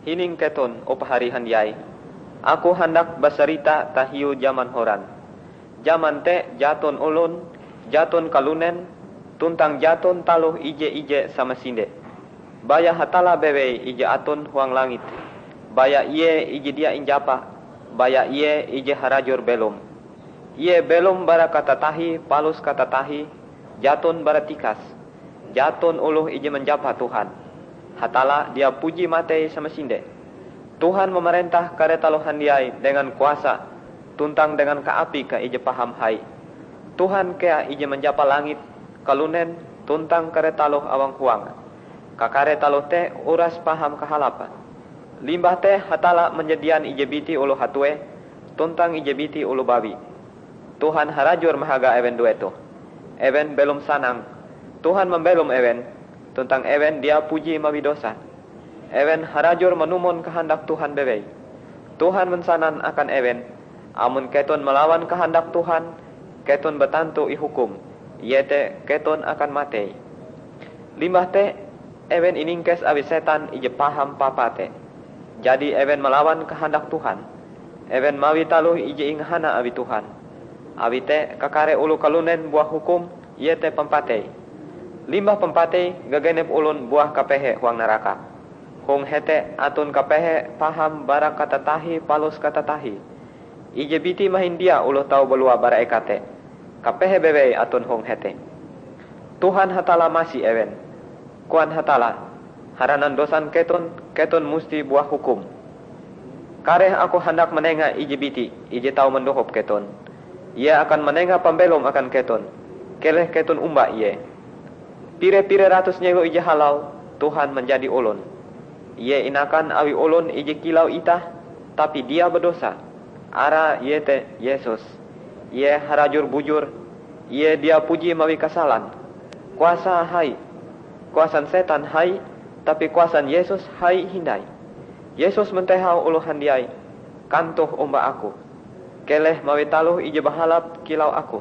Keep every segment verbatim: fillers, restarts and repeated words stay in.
Hining keton o pahari handiai. Aku hendak basarita tahiu zaman horan. Zaman te jaton ulun, jaton kalunen, tuntang jaton taluh ije-ije sama sinde. Baya hatala bewe ije aton huang langit. Baya iye ije dia injapa, baya iye ije harajur belum. Iye belum bara kata tahi, palus kata tahi, jaton bara tikas. Jaton uluh ije menjapa Tuhan. Hatala dia puji matei sama sinde. Tuhan memerintah kareta lo handiai dengan kuasa, tuntang dengan kaapi ka ije paham hai. Tuhan kea ije menjapa langit, kalunen, tuntang kareta lo awang huang. Kakareta lo te uras paham kahalapa. Limbah te hatala menjadian ije biti ulu hatue, tuntang ije biti ulu babi. Tuhan harajur mahaga ewen dueto. Ewen belum sanang. Tuhan membelum ewen, tuntang ewen dia puji mawi dosa. Ewen harajur menumun kehendak Tuhan bewe. Tuhan mensanan akan ewen. Amun keton melawan kehendak Tuhan, keton betantu ihukum. Yete keton akan mati. Limbah te, ewen iningkes awi setan ije paham papate. Jadi ewen melawan kehendak Tuhan. Ewen mawi taluh ije inghana awi Tuhan. Awi te kakare ulu kalunen buah hukum, yete pempate. Limbah pempate gagenep ulun buah kapehe huang neraka. Hong hete atun kapehe paham bara kata tahi palus kata tahi. Ije biti mahindia uluh tau belua bara ekate. Kapehe bewe atun hong hete. Tuhan hatala masih ewen. Kuan hatala. Haranan dosan keton, keton musti buah hukum. Kareh aku hendak menenga ije biti, ije tau mendohop keton. Ia akan menenga pembelum akan keton. Keleh keton umba iye. Pire-pire ratus nyego ije halau, Tuhan menjadi ulun. Ie inakan awi ulun ije kilau itah, tapi dia berdosa. Ara ie te Yesus. Ie harajur bujur. Ie dia puji mawi kasalan. Kuasa hai. Kuasan setan hai, tapi kuasan Yesus hai hindai. Yesus mentehau ulu handiai. Kantuh umba aku. Keleh mawi taluh ije bahalap kilau aku.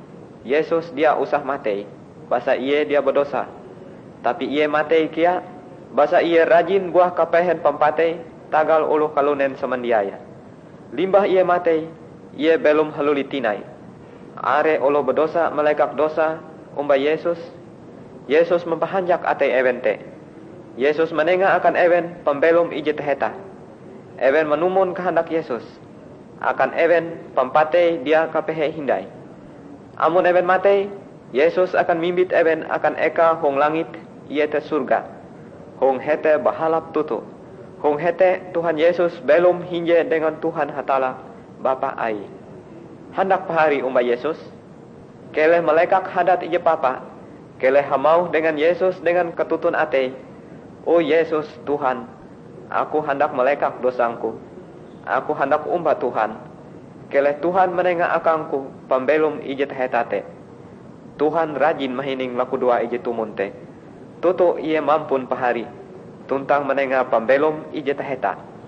Yesus dia usah matei. Basa iye dia berdosa. Tapi iye matei kia, basa iye rajin buah kapehen pempatei, tagal uluh kalunen semendiaya. Limbah iye matei, iye belum haluli tinai. Are uluh berdosa melekak dosa, umba Yesus. Yesus mempahanjak atei ewen te. Yesus menenga akan ewen pembelum ije teheta. Ewen menumun kehendak Yesus. Akan ewen pempatei dia kapehe hindai. Amun ewen matei, Yesus akan mimbit ewen akan eka hong langit iete surga. Hong hete bahalap tutu. Hong hete Tuhan Yesus belum hinje dengan Tuhan hatala Bapa ai. Hendak pahari umba Yesus. Keleh melekak hadat ije papa. Keleh hamau dengan Yesus dengan ketutun ate. O Yesus Tuhan, aku hendak melekak dosangku. Aku hendak umba Tuhan. Keleh Tuhan menenga akangku pembelum ije tehetate. Tuhan rajin mahining laku dua ije tumunte. Tutu ia mampun pahari. Tuntang menenga pembelum ije teheta.